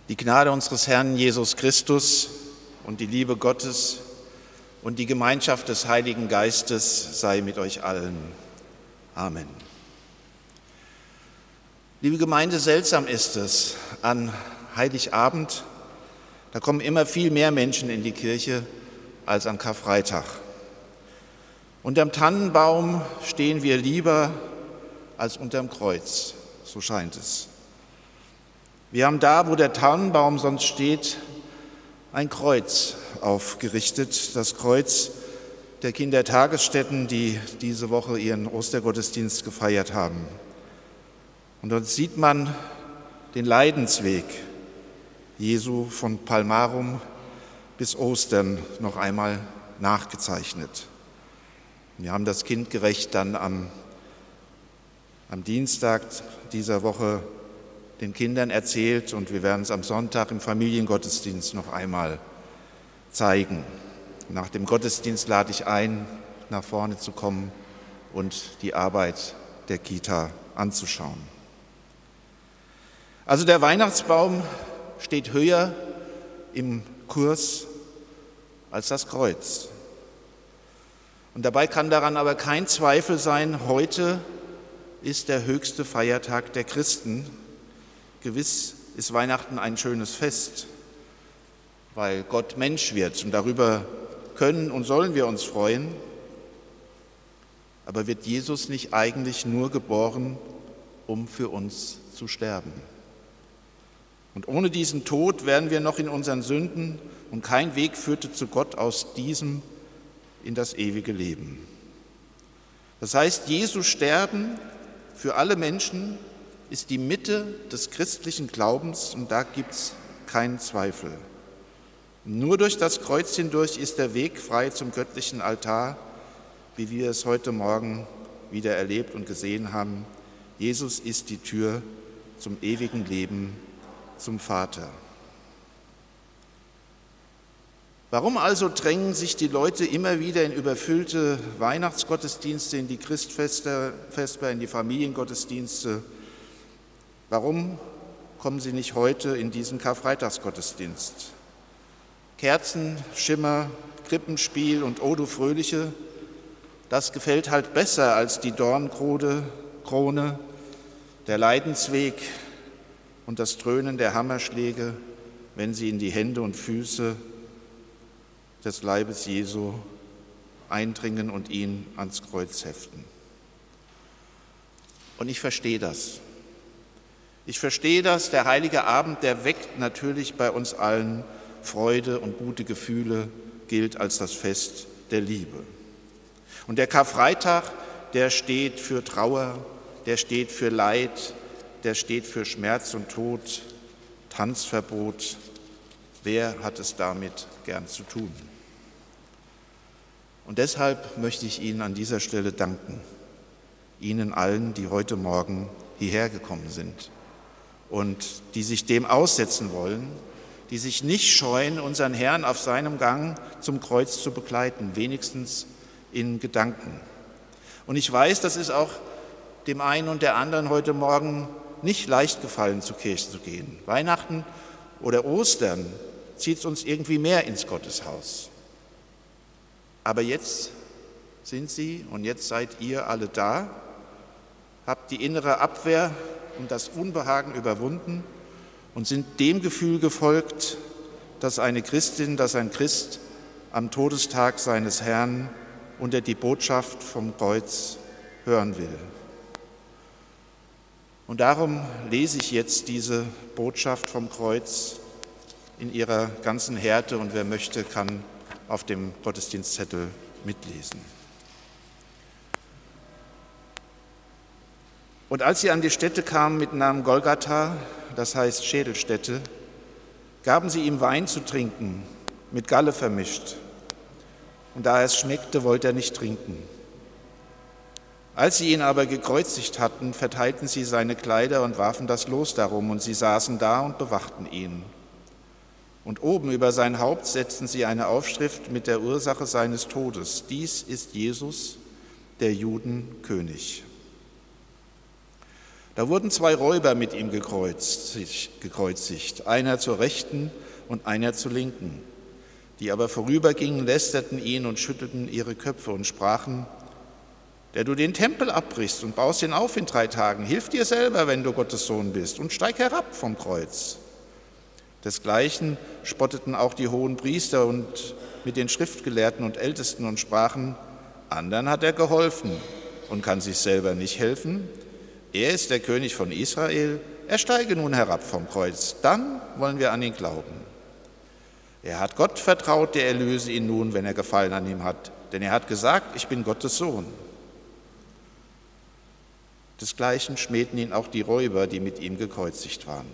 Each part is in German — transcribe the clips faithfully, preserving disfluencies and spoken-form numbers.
Die Gnade unseres Herrn Jesus Christus und die Liebe Gottes und die Gemeinschaft des Heiligen Geistes sei mit euch allen. Amen. Liebe Gemeinde, seltsam ist es, an Heiligabend, da kommen immer viel mehr Menschen in die Kirche als an Karfreitag. Unterm Tannenbaum stehen wir lieber als unterm Kreuz, so scheint es. Wir haben da, wo der Tannenbaum sonst steht, ein Kreuz aufgerichtet, das Kreuz der Kindertagesstätten, die diese Woche ihren Ostergottesdienst gefeiert haben. Und dort sieht man den Leidensweg Jesu von Palmarum bis Ostern noch einmal nachgezeichnet. Wir haben das kindgerecht dann am, am Dienstag dieser Woche den Kindern erzählt und wir werden es am Sonntag im Familiengottesdienst noch einmal zeigen. Nach dem Gottesdienst lade ich ein, nach vorne zu kommen und die Arbeit der Kita anzuschauen. Also der Weihnachtsbaum steht höher im Kurs als das Kreuz. Und dabei kann daran aber kein Zweifel sein, heute ist der höchste Feiertag der Christen. Gewiss ist Weihnachten ein schönes Fest, weil Gott Mensch wird und darüber können und sollen wir uns freuen. Aber wird Jesus nicht eigentlich nur geboren, um für uns zu sterben? Und ohne diesen Tod wären wir noch in unseren Sünden und kein Weg führte zu Gott aus diesem in das ewige Leben. Das heißt, Jesu Sterben für alle Menschen ist die Mitte des christlichen Glaubens und da gibt es keinen Zweifel. Nur durch das Kreuz hindurch ist der Weg frei zum göttlichen Altar, wie wir es heute Morgen wieder erlebt und gesehen haben. Jesus ist die Tür zum ewigen Leben, zum Vater. Warum also drängen sich die Leute immer wieder in überfüllte Weihnachtsgottesdienste, in die Christfeste, in die Familiengottesdienste? Warum kommen sie nicht heute in diesen Karfreitagsgottesdienst? Kerzen, Schimmer, Krippenspiel und O du Fröhliche, das gefällt halt besser als die Dornkrone, Krone, der Leidensweg und das Dröhnen der Hammerschläge, wenn sie in die Hände und Füße des Leibes Jesu eindringen und ihn ans Kreuz heften. Und ich verstehe das. Ich verstehe das, der heilige Abend, der weckt natürlich bei uns allen Freude und gute Gefühle, gilt als das Fest der Liebe. Und der Karfreitag, der steht für Trauer, der steht für Leid, der steht für Schmerz und Tod, Tanzverbot. Wer hat es damit gern zu tun? Und deshalb möchte ich Ihnen an dieser Stelle danken, Ihnen allen, die heute Morgen hierher gekommen sind und die sich dem aussetzen wollen, die sich nicht scheuen, unseren Herrn auf seinem Gang zum Kreuz zu begleiten, wenigstens in Gedanken. Und ich weiß, das ist auch dem einen und der anderen heute Morgen nicht leicht gefallen, zur Kirche zu gehen. Weihnachten oder Ostern zieht es uns irgendwie mehr ins Gotteshaus. Aber jetzt sind Sie und jetzt seid ihr alle da, habt die innere Abwehr und das Unbehagen überwunden und sind dem Gefühl gefolgt, dass eine Christin, dass ein Christ am Todestag seines Herrn unter die Botschaft vom Kreuz hören will. Und darum lese ich jetzt diese Botschaft vom Kreuz in ihrer ganzen Härte und wer möchte, kann auf dem Gottesdienstzettel mitlesen. Und als sie an die Stätte kamen mit Namen Golgatha, das heißt Schädelstätte, gaben sie ihm Wein zu trinken, mit Galle vermischt. Und da er es schmeckte, wollte er nicht trinken. Als sie ihn aber gekreuzigt hatten, verteilten sie seine Kleider und warfen das Los darum, und sie saßen da und bewachten ihn. Und oben über sein Haupt setzten sie eine Aufschrift mit der Ursache seines Todes. Dies ist Jesus, der Juden König. Da wurden zwei Räuber mit ihm gekreuzigt, einer zur Rechten und einer zur Linken. Die aber vorübergingen, lästerten ihn und schüttelten ihre Köpfe und sprachen: Der du den Tempel abbrichst und baust ihn auf in drei Tagen, hilf dir selber, wenn du Gottes Sohn bist, und steig herab vom Kreuz. Desgleichen spotteten auch die hohen Priester und mit den Schriftgelehrten und Ältesten und sprachen: Andern hat er geholfen und kann sich selber nicht helfen. Er ist der König von Israel, er steige nun herab vom Kreuz, dann wollen wir an ihn glauben. Er hat Gott vertraut, der erlöse ihn nun, wenn er Gefallen an ihm hat, denn er hat gesagt, ich bin Gottes Sohn. Desgleichen schmähten ihn auch die Räuber, die mit ihm gekreuzigt waren.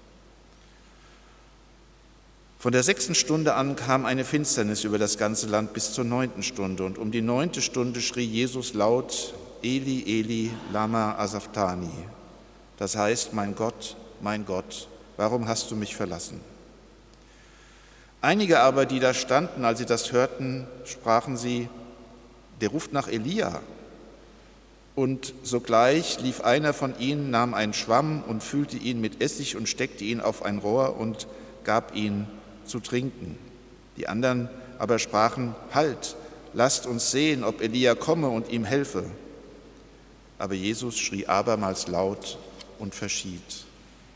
Von der sechsten Stunde an kam eine Finsternis über das ganze Land bis zur neunten Stunde, und um die neunte Stunde schrie Jesus laut: Eli, Eli, lama asabthani. Das heißt: Mein Gott, mein Gott, warum hast du mich verlassen? Einige aber, die da standen, als sie das hörten, sprachen sie: Der ruft nach Elia. Und sogleich lief einer von ihnen, nahm einen Schwamm und füllte ihn mit Essig und steckte ihn auf ein Rohr und gab ihn zu trinken. Die anderen aber sprachen: Halt, lasst uns sehen, ob Elia komme und ihm helfe. Aber Jesus schrie abermals laut und verschied.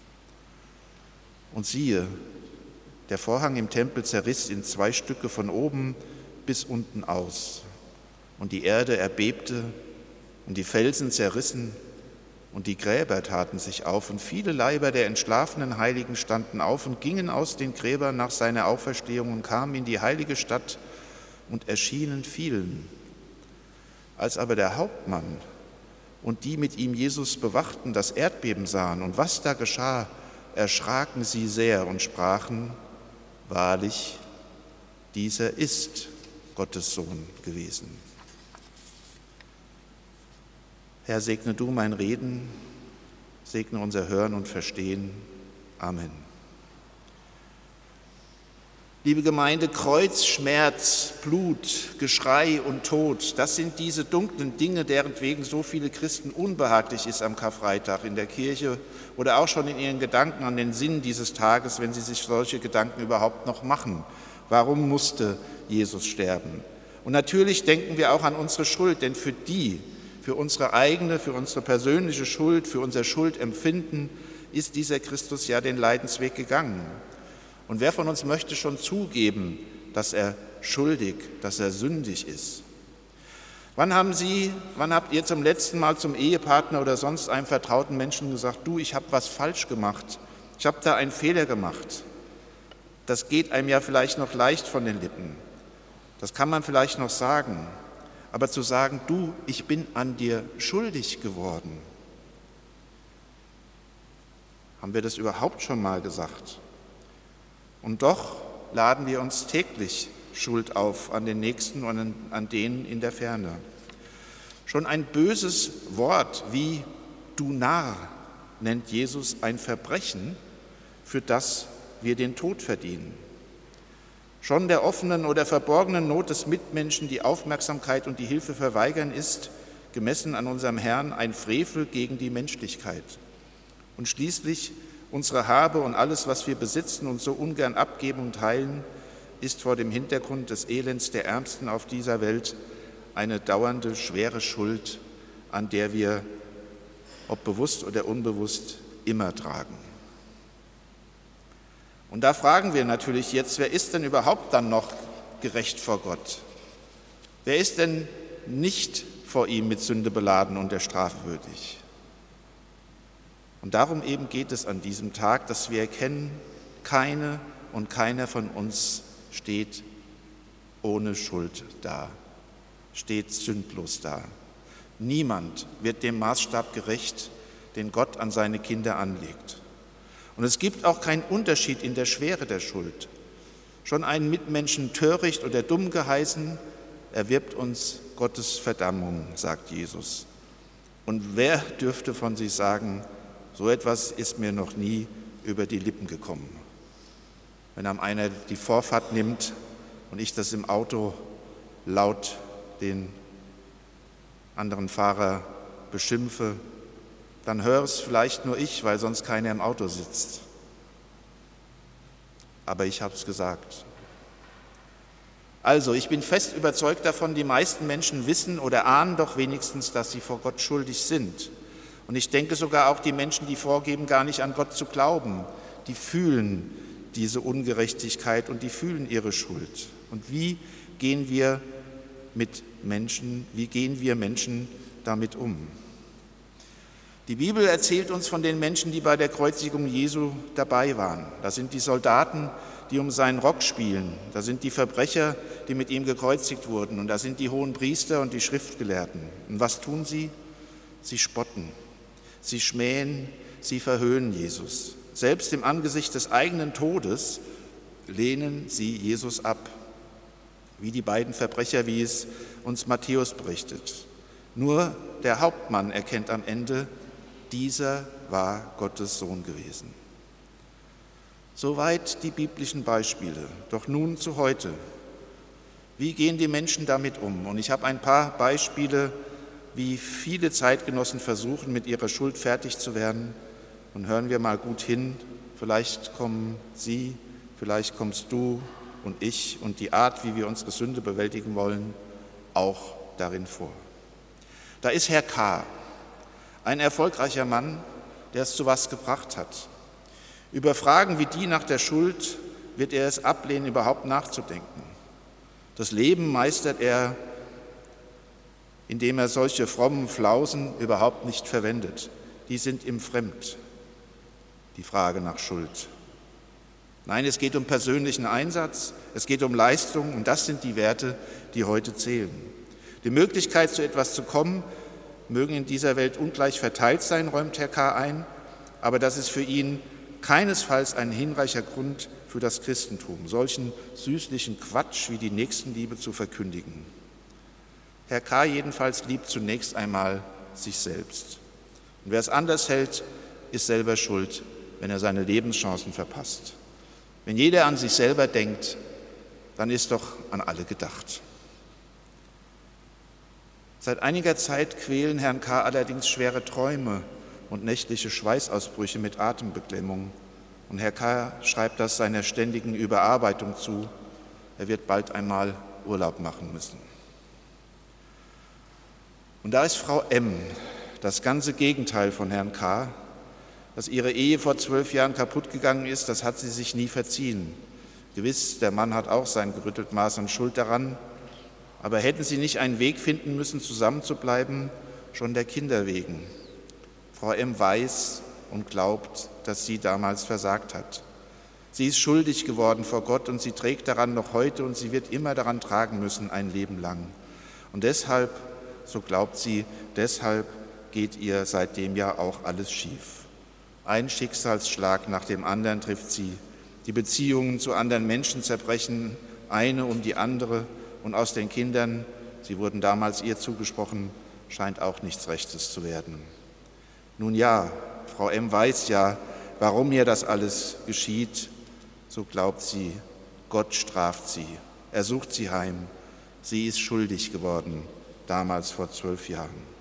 Und siehe, der Vorhang im Tempel zerriss in zwei Stücke von oben bis unten aus. Und die Erde erbebte und die Felsen zerrissen und die Gräber taten sich auf. Und viele Leiber der entschlafenen Heiligen standen auf und gingen aus den Gräbern nach seiner Auferstehung und kamen in die heilige Stadt und erschienen vielen. Als aber der Hauptmann und die mit ihm Jesus bewachten das Erdbeben sahen und was da geschah, erschraken sie sehr und sprachen: Wahrlich, dieser ist Gottes Sohn gewesen. Herr, segne du mein Reden, segne unser Hören und Verstehen. Amen. Liebe Gemeinde, Kreuz, Schmerz, Blut, Geschrei und Tod, das sind diese dunklen Dinge, deren wegen so viele Christen unbehaglich ist am Karfreitag in der Kirche oder auch schon in ihren Gedanken an den Sinn dieses Tages, wenn sie sich solche Gedanken überhaupt noch machen. Warum musste Jesus sterben? Und natürlich denken wir auch an unsere Schuld, denn für die, für unsere eigene, für unsere persönliche Schuld, für unser Schuldempfinden ist dieser Christus ja den Leidensweg gegangen. Und wer von uns möchte schon zugeben, dass er schuldig, dass er sündig ist? Wann haben Sie, wann habt ihr zum letzten Mal zum Ehepartner oder sonst einem vertrauten Menschen gesagt: Du, ich habe was falsch gemacht, ich habe da einen Fehler gemacht? Das geht einem ja vielleicht noch leicht von den Lippen. Das kann man vielleicht noch sagen. Aber zu sagen: Du, ich bin an dir schuldig geworden, haben wir das überhaupt schon mal gesagt? Und doch laden wir uns täglich Schuld auf an den Nächsten und an, an denen in der Ferne. Schon ein böses Wort wie du Narr nennt Jesus ein Verbrechen, für das wir den Tod verdienen. Schon der offenen oder verborgenen Not des Mitmenschen die Aufmerksamkeit und die Hilfe verweigern ist, gemessen an unserem Herrn, ein Frevel gegen die Menschlichkeit. Und schließlich unsere Habe und alles, was wir besitzen und so ungern abgeben und teilen, ist vor dem Hintergrund des Elends der Ärmsten auf dieser Welt eine dauernde, schwere Schuld, an der wir, ob bewusst oder unbewusst, immer tragen. Und da fragen wir natürlich jetzt: Wer ist denn überhaupt dann noch gerecht vor Gott? Wer ist denn nicht vor ihm mit Sünde beladen und der Strafe würdig? Und darum eben geht es an diesem Tag, dass wir erkennen, keine und keiner von uns steht ohne Schuld da, steht sündlos da. Niemand wird dem Maßstab gerecht, den Gott an seine Kinder anlegt. Und es gibt auch keinen Unterschied in der Schwere der Schuld. Schon einen Mitmenschen töricht oder dumm geheißen, erwirbt uns Gottes Verdammung, sagt Jesus. Und wer dürfte von sich sagen: So etwas ist mir noch nie über die Lippen gekommen? Wenn einem einer die Vorfahrt nimmt und ich das im Auto laut den anderen Fahrer beschimpfe, dann höre es vielleicht nur ich, weil sonst keiner im Auto sitzt. Aber ich habe es gesagt. Also, ich bin fest überzeugt davon, die meisten Menschen wissen oder ahnen doch wenigstens, dass sie vor Gott schuldig sind. Und ich denke sogar auch die Menschen, die vorgeben, gar nicht an Gott zu glauben, die fühlen diese Ungerechtigkeit und die fühlen ihre Schuld. Und wie gehen wir mit Menschen, wie gehen wir Menschen damit um? Die Bibel erzählt uns von den Menschen, die bei der Kreuzigung Jesu dabei waren. Das sind die Soldaten, die um seinen Rock spielen. Das sind die Verbrecher, die mit ihm gekreuzigt wurden. Und das sind die Hohenpriester und die Schriftgelehrten. Und was tun sie? Sie spotten, sie schmähen, sie verhöhnen Jesus. Selbst im Angesicht des eigenen Todes lehnen sie Jesus ab. Wie die beiden Verbrecher, wie es uns Matthäus berichtet. Nur der Hauptmann erkennt am Ende, dieser war Gottes Sohn gewesen. Soweit die biblischen Beispiele. Doch nun zu heute. Wie gehen die Menschen damit um? Und ich habe ein paar Beispiele, wie viele Zeitgenossen versuchen, mit ihrer Schuld fertig zu werden. Und hören wir mal gut hin. Vielleicht kommen Sie, vielleicht kommst du und ich und die Art, wie wir unsere Sünde bewältigen wollen, auch darin vor. Da ist Herr K., ein erfolgreicher Mann, der es zu was gebracht hat. Über Fragen wie die nach der Schuld wird er es ablehnen, überhaupt nachzudenken. Das Leben meistert er, indem er solche frommen Flausen überhaupt nicht verwendet. Die sind ihm fremd, die Frage nach Schuld. Nein, es geht um persönlichen Einsatz, es geht um Leistung und das sind die Werte, die heute zählen. Die Möglichkeit, zu etwas zu kommen, mögen in dieser Welt ungleich verteilt sein, räumt Herr K. ein, aber das ist für ihn keinesfalls ein hinreichender Grund für das Christentum, solchen süßlichen Quatsch wie die Nächstenliebe zu verkündigen. Herr K. jedenfalls liebt zunächst einmal sich selbst. Und wer es anders hält, ist selber schuld, wenn er seine Lebenschancen verpasst. Wenn jeder an sich selber denkt, dann ist doch an alle gedacht. Seit einiger Zeit quälen Herrn K. allerdings schwere Träume und nächtliche Schweißausbrüche mit Atembeklemmung. Und Herr K. schreibt das seiner ständigen Überarbeitung zu. Er wird bald einmal Urlaub machen müssen. Und da ist Frau M., das ganze Gegenteil von Herrn K., dass ihre Ehe vor zwölf Jahren kaputt gegangen ist, das hat sie sich nie verziehen. Gewiss, der Mann hat auch sein gerüttelt Maß an Schuld daran, aber hätten sie nicht einen Weg finden müssen, zusammenzubleiben, schon der Kinder wegen. Frau M. weiß und glaubt, dass sie damals versagt hat. Sie ist schuldig geworden vor Gott und sie trägt daran noch heute und sie wird immer daran tragen müssen, ein Leben lang. Und deshalb, so glaubt sie, deshalb geht ihr seitdem ja auch alles schief. Ein Schicksalsschlag nach dem anderen trifft sie. Die Beziehungen zu anderen Menschen zerbrechen, eine um die andere. Und aus den Kindern, sie wurden damals ihr zugesprochen, scheint auch nichts Rechtes zu werden. Nun ja, Frau M. weiß ja, warum ihr das alles geschieht. So glaubt sie, Gott straft sie. Er sucht sie heim. Sie ist schuldig geworden, damals vor zwölf Jahren.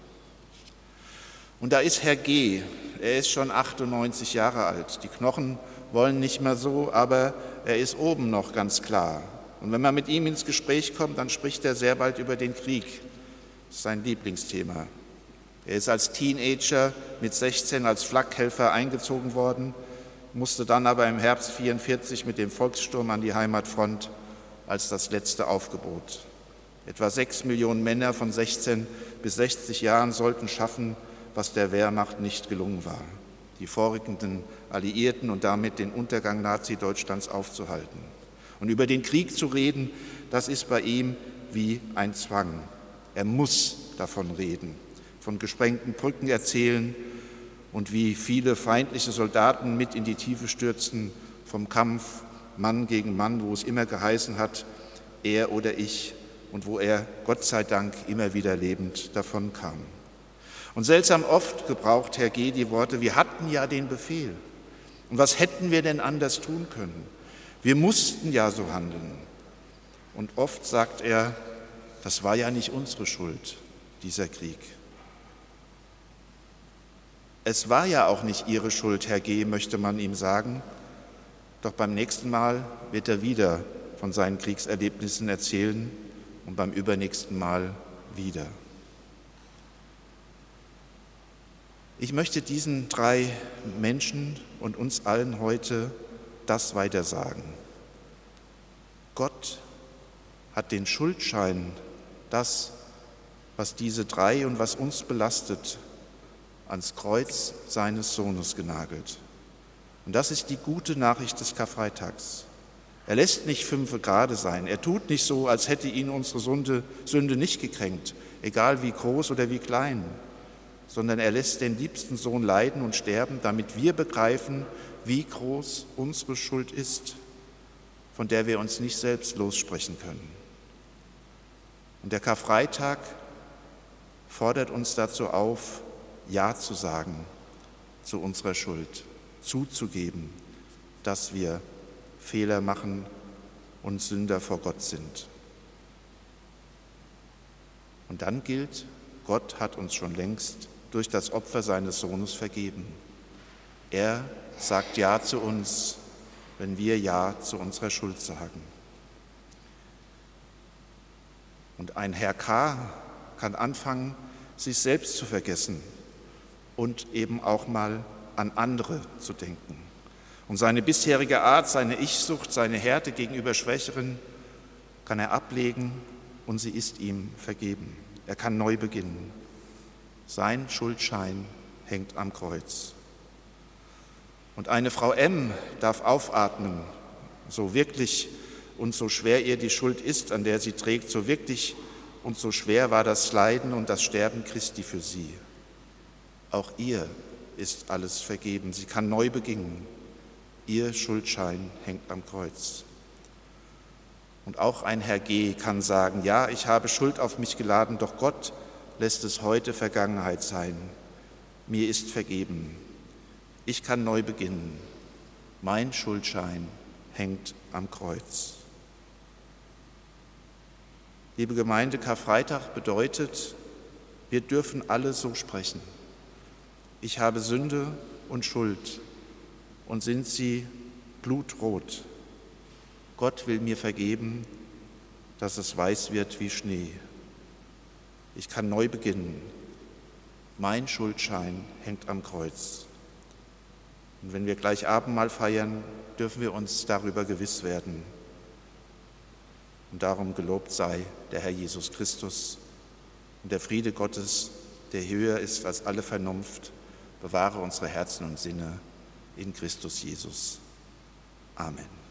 Und da ist Herr G., er ist schon achtundneunzig Jahre alt. Die Knochen wollen nicht mehr so, aber er ist oben noch ganz klar. Und wenn man mit ihm ins Gespräch kommt, dann spricht er sehr bald über den Krieg. Das ist sein Lieblingsthema. Er ist als Teenager mit sechzehn als Flakhelfer eingezogen worden, musste dann aber im Herbst vierundvierzig mit dem Volkssturm an die Heimatfront als das letzte Aufgebot. Etwa sechs Millionen Männer von sechzehn bis sechzig Jahren sollten schaffen, was der Wehrmacht nicht gelungen war, die vorrückenden Alliierten und damit den Untergang Nazi-Deutschlands aufzuhalten. Und über den Krieg zu reden, das ist bei ihm wie ein Zwang. Er muss davon reden, von gesprengten Brücken erzählen und wie viele feindliche Soldaten mit in die Tiefe stürzten, vom Kampf Mann gegen Mann, wo es immer geheißen hat, er oder ich, und wo er, Gott sei Dank, immer wieder lebend davon kam. Und seltsam oft gebraucht Herr G. die Worte, wir hatten ja den Befehl. Und was hätten wir denn anders tun können? Wir mussten ja so handeln. Und oft sagt er, das war ja nicht unsere Schuld, dieser Krieg. Es war ja auch nicht Ihre Schuld, Herr G., möchte man ihm sagen. Doch beim nächsten Mal wird er wieder von seinen Kriegserlebnissen erzählen und beim übernächsten Mal wieder. Ich möchte diesen drei Menschen und uns allen heute das weitersagen. Gott hat den Schuldschein, das, was diese drei und was uns belastet, ans Kreuz seines Sohnes genagelt. Und das ist die gute Nachricht des Karfreitags. Er lässt nicht fünfe Grade sein. Er tut nicht so, als hätte ihn unsere Sünde, Sünde nicht gekränkt, egal wie groß oder wie klein, sondern er lässt den liebsten Sohn leiden und sterben, damit wir begreifen, wie groß unsere Schuld ist, von der wir uns nicht selbst lossprechen können. Und der Karfreitag fordert uns dazu auf, Ja zu sagen zu unserer Schuld, zuzugeben, dass wir Fehler machen und Sünder vor Gott sind. Und dann gilt, Gott hat uns schon längst durch das Opfer seines Sohnes vergeben. Er sagt Ja zu uns, wenn wir Ja zu unserer Schuld sagen. Und ein Herr K. kann anfangen, sich selbst zu vergessen und eben auch mal an andere zu denken. Und seine bisherige Art, seine Ich-Sucht, seine Härte gegenüber Schwächeren kann er ablegen und sie ist ihm vergeben. Er kann neu beginnen. Sein Schuldschein hängt am Kreuz. Und eine Frau M. darf aufatmen, so wirklich und so schwer ihr die Schuld ist, an der sie trägt, so wirklich und so schwer war das Leiden und das Sterben Christi für sie. Auch ihr ist alles vergeben. Sie kann neu beginnen. Ihr Schuldschein hängt am Kreuz. Und auch ein Herr G. kann sagen, ja, ich habe Schuld auf mich geladen, doch Gott lässt es heute Vergangenheit sein. Mir ist vergeben. Ich kann neu beginnen. Mein Schuldschein hängt am Kreuz. Liebe Gemeinde, Karfreitag bedeutet, wir dürfen alle so sprechen. Ich habe Sünde und Schuld und sind sie blutrot. Gott will mir vergeben, dass es weiß wird wie Schnee. Ich kann neu beginnen. Mein Schuldschein hängt am Kreuz. Und wenn wir gleich Abendmahl feiern, dürfen wir uns darüber gewiss werden. Und darum gelobt sei der Herr Jesus Christus und der Friede Gottes, der höher ist als alle Vernunft, bewahre unsere Herzen und Sinne in Christus Jesus. Amen.